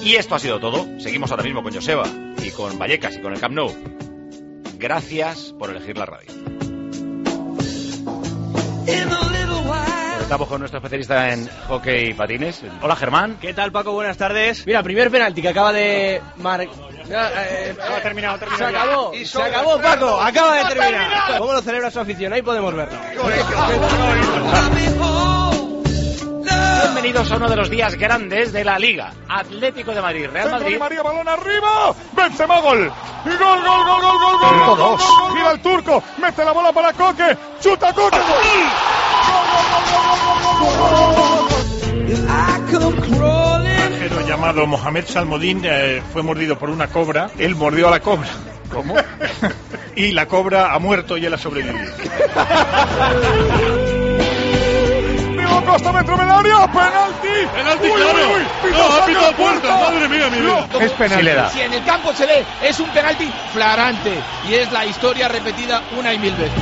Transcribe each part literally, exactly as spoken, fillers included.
Y esto ha sido todo. Seguimos ahora mismo con Joseba y con Vallecas y con el Camp Nou. Gracias por elegir la radio. Estamos con nuestro especialista en hockey y patines. Hola, Germán. ¿Qué tal, Paco? Buenas tardes. Mira, primer penalti que acaba de mar... Eh, eh, ha terminado, terminado. Se acabó, y se acabó, Paco. Acaba de terminar. ¿Cómo lo celebra su afición? Ahí podemos verlo. Bienvenidos a uno de los días grandes de la Liga. Atlético de Madrid, Real Madrid. Di María, balón arriba. Benzema, gol. Y gol, gol, gol, gol, gol, gol, gol, gol. Gira el turco, mete la bola para Coque. Chuta Coque. Un llamado Mohamed Salmodín eh, fue mordido por una cobra. Él mordió a la cobra. ¿Cómo? Y la cobra ha muerto y él ha sobrevivido. Costa, metro del área, penalti. Penalti, uy, claro. Uy, uy, no, ha pitado puerta. Madre mía, mi vida. Es penalti. Sí le da. Si en el campo se ve, es un penalti flagrante. Y es la historia repetida una y mil veces.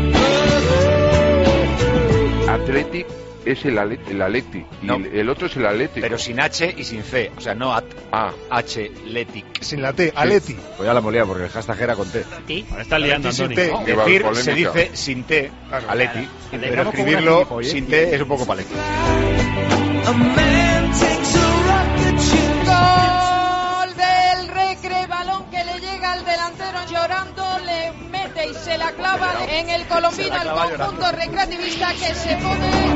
Athletic es el Atleti, el Atleti y no. el, el otro es el Atlético. Pero sin H y sin C, o sea, no at, ah. H-letic. Sin la T, Atleti. Pues ya la molía porque el hashtag era con T. ¿T? Ahora está liando, Antonio. T. No, decir se dice sin T, claro. Atleti, pero escribirlo sin T es un poco paleto. Gol del Recre, balón que le llega al delantero llorando, le mete y se la clava en el colombino al conjunto recreativista que se pone.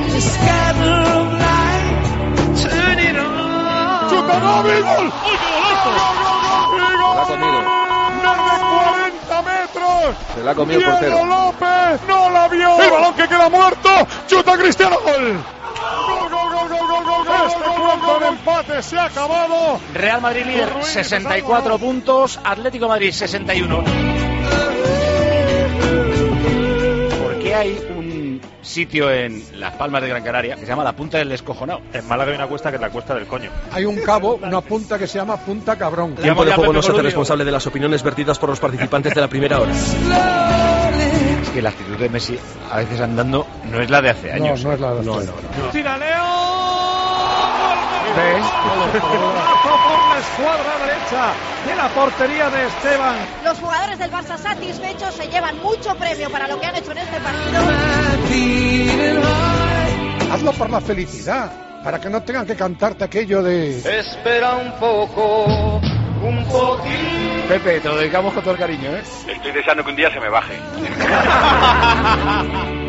Chuta Gavi, gol. Se la ha comido. Desde cuarenta metros. Se la ha comido el Diego portero. López no la vio. El balón que queda muerto. Chuta Cristiano, gol. Gol, gol, gol, gol, gol, gol, gol. Este cuarto de empate se ha acabado. Real Madrid líder, sesenta y cuatro puntos, Atlético de Madrid sesenta y uno. ¿Por qué hay un sitio en Las Palmas de Gran Canaria que se llama la Punta del Descojonado? En Málaga hay una cuesta que es la cuesta del coño. Hay un cabo, una punta que se llama Punta Cabrón. Tiempo de juego no se hace responsable de las opiniones vertidas por los participantes de la primera hora. Es que la actitud de Messi a veces andando no es la de hace años. No, no es la de hace no, años. no, no. Tira Leo. ¿Ves? Por la escuadra derecha de la portería de Esteban. Los jugadores del Barça satisfechos se llevan mucho premio para lo que han hecho en este partido. Hazlo por la felicidad, para que no tengan que cantarte aquello de... Espera un poco, un poquito. Pepe, te lo dedicamos con todo el cariño, ¿eh? Estoy deseando que un día se me baje.